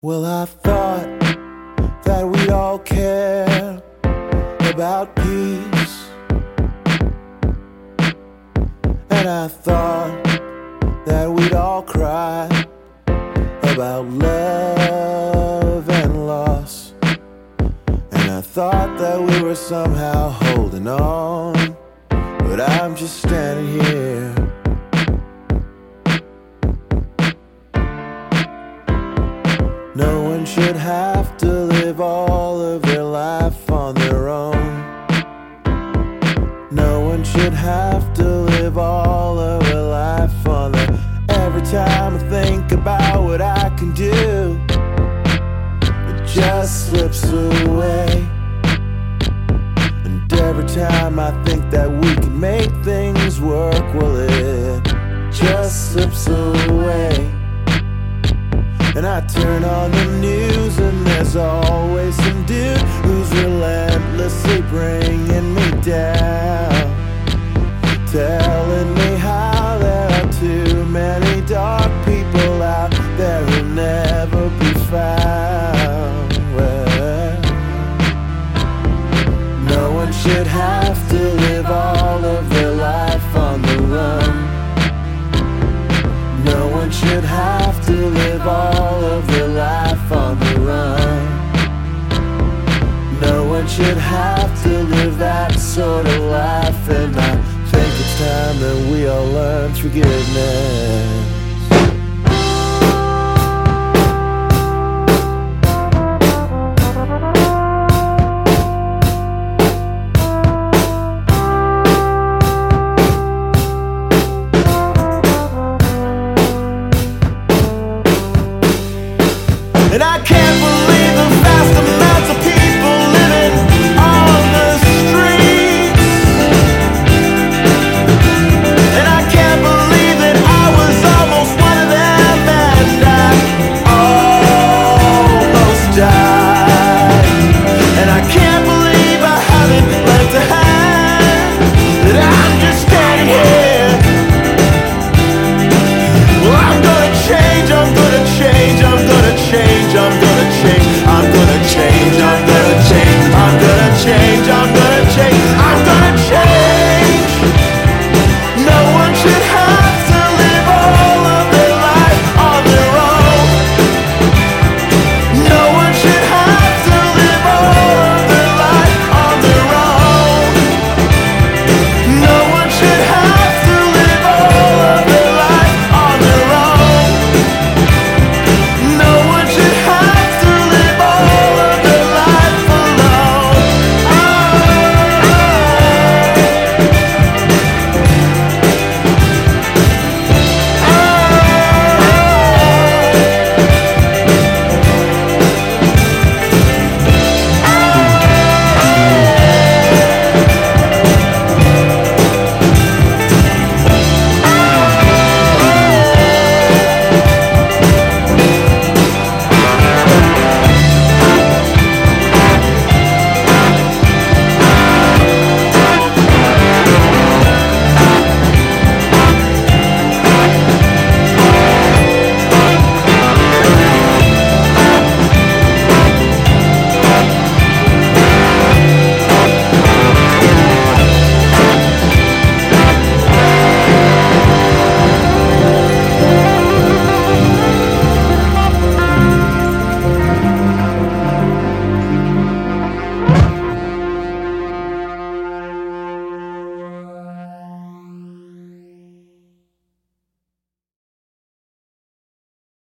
Well, I thought that we'd all care about peace, and I thought that we'd all cry about love and loss, and I thought that we were somehow holding on, but I'm just standing here. No one should have to live all of their life on their own. No one should have to live all of their life on their own. Every time I think about what I can do, it just slips away. And every time I think that we can make things work, well, it just slips away. And I turn on the news and there's always some dude who's relentlessly bringing me down, telling me how there are too many dark people out there who'll never be found. Well, no one should have to live all of their life on the run. No one should have to live all of their life on the run. No one should have to live that sort of life, and I think it's time that we all learn forgiveness. And I can't believe